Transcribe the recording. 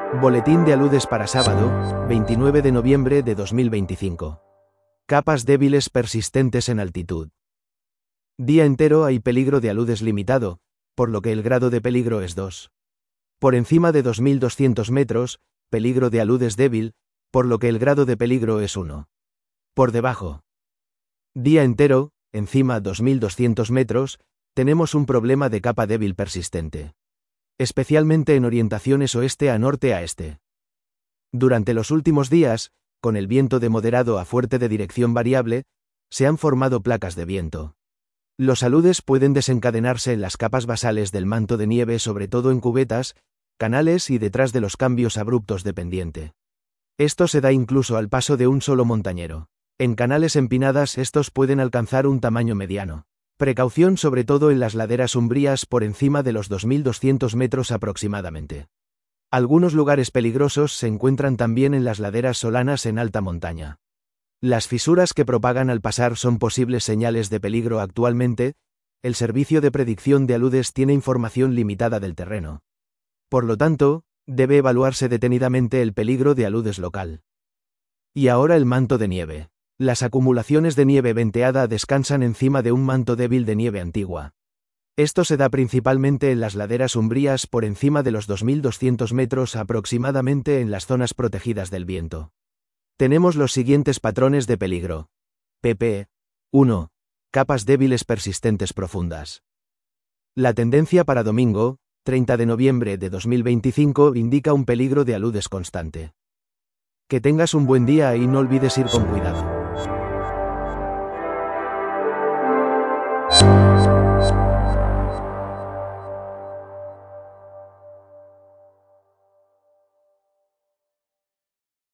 Boletín de aludes para sábado, 29 de noviembre de 2025. Capas débiles persistentes en altitud. Día entero hay peligro de aludes limitado, por lo que el grado de peligro es 2. Por encima de 2200 metros, peligro de aludes débil, por lo que el grado de peligro es 1. Por debajo. Día entero, encima 2200 metros, tenemos un problema de capa débil persistente. Especialmente en orientaciones oeste a norte a este. Durante los últimos días, con el viento de moderado a fuerte de dirección variable, se han formado placas de viento. Los aludes pueden desencadenarse en las capas basales del manto de nieve, sobre todo en cubetas, canales y detrás de los cambios abruptos de pendiente. Esto se da incluso al paso de un solo montañero. En canales empinadas estos pueden alcanzar un tamaño mediano. Precaución sobre todo en las laderas umbrías por encima de los 2200 metros aproximadamente. Algunos lugares peligrosos se encuentran también en las laderas solanas en alta montaña. Las fisuras que propagan al pasar son posibles señales de peligro actualmente. El servicio de predicción de aludes tiene información limitada del terreno. Por lo tanto, debe evaluarse detenidamente el peligro de aludes local. Y ahora el manto de nieve. Las acumulaciones de nieve venteada descansan encima de un manto débil de nieve antigua. Esto se da principalmente en las laderas umbrías por encima de los 2200 metros aproximadamente en las zonas protegidas del viento. Tenemos los siguientes patrones de peligro. pp. 1. Capas débiles persistentes profundas. La tendencia para domingo, 30 de noviembre de 2025, indica un peligro de aludes constante. Que tengas un buen día y no olvides ir con cuidado.